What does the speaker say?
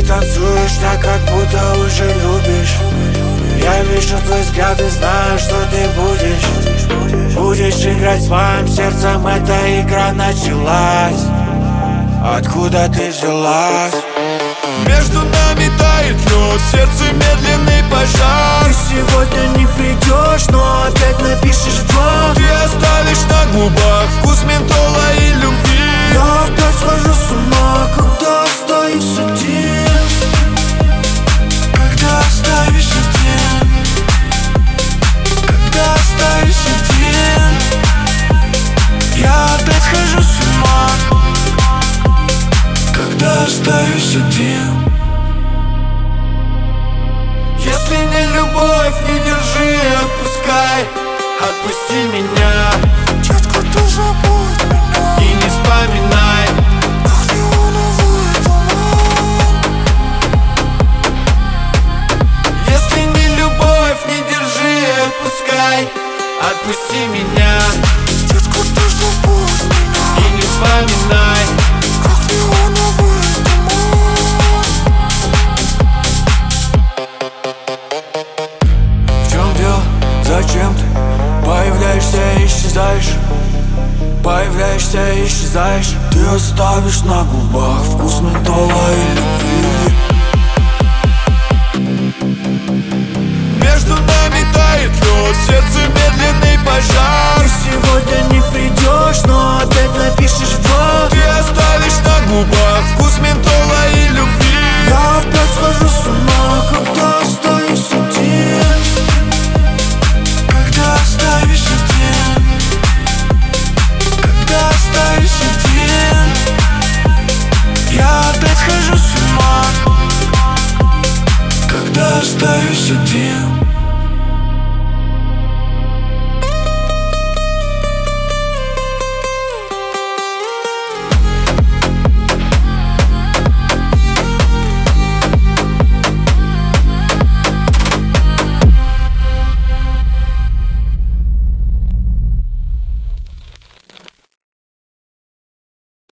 танцуешь так, как будто уже любишь. Я вижу твой взгляд и знаю, что ты будешь играть с моим сердцем. Эта игра началась. Откуда ты взялась? Между нами тает лед, в сердце медленный пожар. Ты сегодня не придешь, но опять напишешь в два. Ты оставишь на губах вкус ментола и любви. Я опять схожу с ума, когда остаюсь один. Когда оставишь один. Когда оставишь один. Я опять схожу с ума, когда остаюсь один. Если не любовь, не держи, отпускай. Отпусти меня, Детка, ты забудь меня и не вспоминай. как неоновый туман. Если не любовь, не держи, отпускай. Отпусти меня Детка, ты забудь меня и не вспоминай. как неоновый туман. В чем дело? Зачем ты появляешься и исчезаешь? Появляешься и исчезаешь. Ты оставишь на губах вкус ментола и любви. Между нами тает лед, в сердце медленный пожар. Ты сегодня не придешь, но опять напишешь в два. Ты оставишь на губах вкус ментола и любви. Я опять схожу с ума, когда остаюсь один. Когда оставишь один. Когда оставишь один. Я опять схожу с ума, когда остаюсь один.